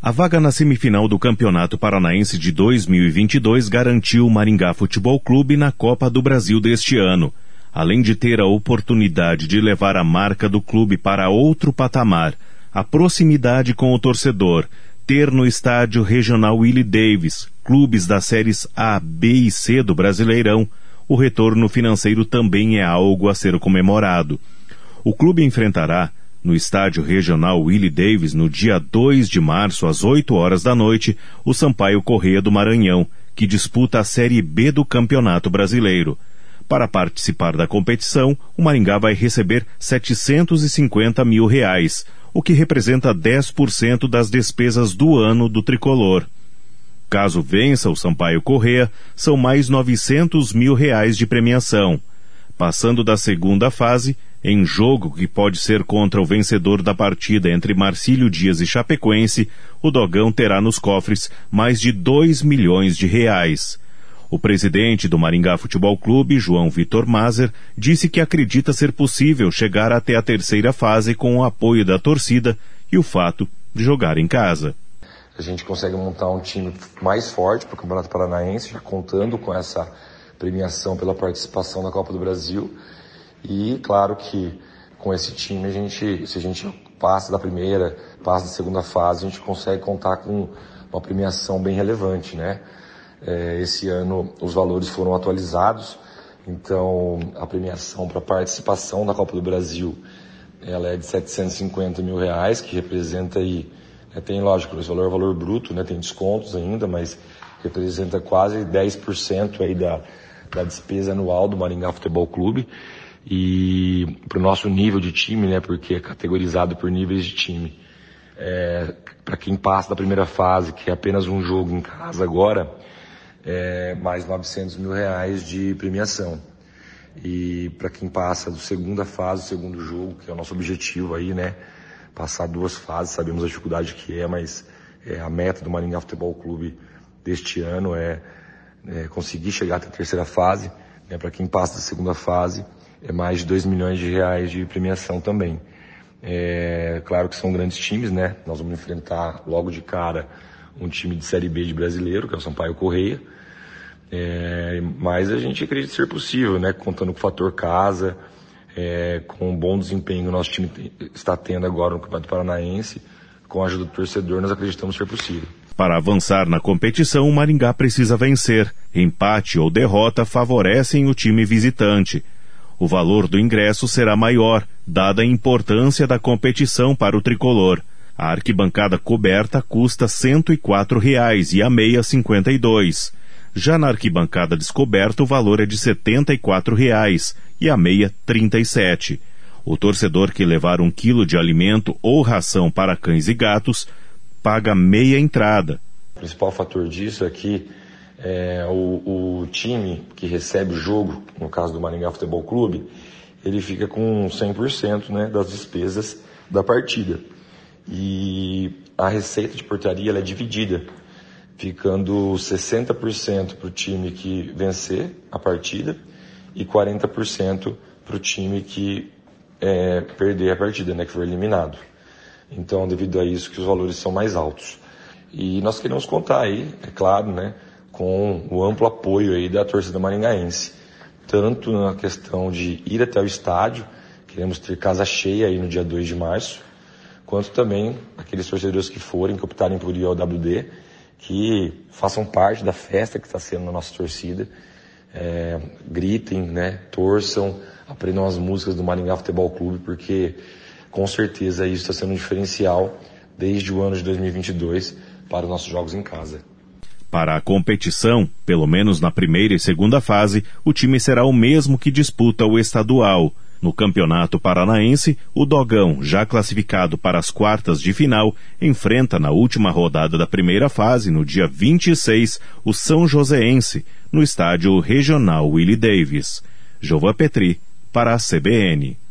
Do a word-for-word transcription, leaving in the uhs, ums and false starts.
A vaga na semifinal do Campeonato Paranaense de dois mil e vinte e dois garantiu o Maringá Futebol Clube na Copa do Brasil deste ano. Além de ter a oportunidade de levar a marca do clube para outro patamar, a proximidade com o torcedor, ter no estádio regional Willie Davis, clubes das séries A, B e C do Brasileirão, o retorno financeiro também é algo a ser comemorado. O clube enfrentará, no estádio regional Willie Davis, no dia dois de março, às oito horas da noite, o Sampaio Corrêa do Maranhão, que disputa a Série B do Campeonato Brasileiro. Para participar da competição, o Maringá vai receber setecentos e cinquenta mil reais, o que representa dez por cento das despesas do ano do tricolor. Caso vença o Sampaio Corrêa, são mais novecentos mil reais de premiação. Passando da segunda fase, em jogo que pode ser contra o vencedor da partida entre Marcílio Dias e Chapecoense, o Dogão terá nos cofres mais de dois milhões de reais. O presidente do Maringá Futebol Clube, João Vitor Mazer, disse que acredita ser possível chegar até a terceira fase com o apoio da torcida e o fato de jogar em casa. A gente consegue montar um time mais forte para o Campeonato Paranaense, já contando com essa premiação pela participação na Copa do Brasil. E claro que com esse time, a gente, se a gente passa da primeira, passa da segunda fase, a gente consegue contar com uma premiação bem relevante, né? É, esse ano os valores foram atualizados, então a premiação para participação na Copa do Brasil, ela é de setecentos e cinquenta mil reais, que representa aí, né, tem lógico, esse valor é valor bruto, né, tem descontos ainda, mas representa quase dez por cento aí da, da despesa anual do Maringá Futebol Clube. E para o nosso nível de time, né, porque é categorizado por níveis de time, é, para quem passa da primeira fase, que é apenas um jogo em casa agora, é mais novecentos mil reais de premiação. E para quem passa da segunda fase, o segundo jogo, que é o nosso objetivo aí, né, passar duas fases, sabemos a dificuldade que é, mas é, a meta do Maringá Futebol Clube deste ano é, é conseguir chegar até a terceira fase, né, para quem passa da segunda fase, é mais de dois milhões de reais de premiação também. É claro que são grandes times, né? Nós vamos enfrentar logo de cara um time de Série B de brasileiro, que é o Sampaio Corrêa. É, mas a gente acredita ser possível, né? Contando com o fator casa, é, com um bom desempenho que o nosso time está tendo agora no Campeonato Paranaense, com a ajuda do torcedor, nós acreditamos ser possível. Para avançar na competição, o Maringá precisa vencer. Empate ou derrota favorecem o time visitante. O valor do ingresso será maior, dada a importância da competição para o tricolor. A arquibancada coberta custa cento e quatro reais e a meia cinquenta e dois. Já na arquibancada descoberta o valor é de setenta e quatro reais e a meia trinta e sete. O torcedor que levar um quilo de alimento ou ração para cães e gatos paga meia entrada. O principal fator disso é que É, o, o time que recebe o jogo, no caso do Maringá Futebol Clube, ele fica com cem por cento, né, das despesas da partida. E a receita de portaria ela é dividida, ficando sessenta por cento para o time que vencer a partida e quarenta por cento para o time que é, perder a partida, né, que for eliminado. Então, devido a isso, que os valores são mais altos. E nós queremos contar aí, é claro, né, com o amplo apoio aí da torcida maringaense, tanto na questão de ir até o estádio, queremos ter casa cheia aí no dia dois de março, quanto também aqueles torcedores que forem, que optarem por ir ao W D, que façam parte da festa que está sendo na nossa torcida, é, gritem, né, torçam, aprendam as músicas do Maringá Futebol Clube, porque com certeza isso está sendo um diferencial desde o ano de dois mil e vinte e dois para os nossos jogos em casa. Para a competição, pelo menos na primeira e segunda fase, o time será o mesmo que disputa o estadual. No Campeonato Paranaense, o Dogão, já classificado para as quartas de final, enfrenta na última rodada da primeira fase, no dia vinte e seis, o São Joséense, no estádio regional Willie Davis. Jovan Petri, para a C B N.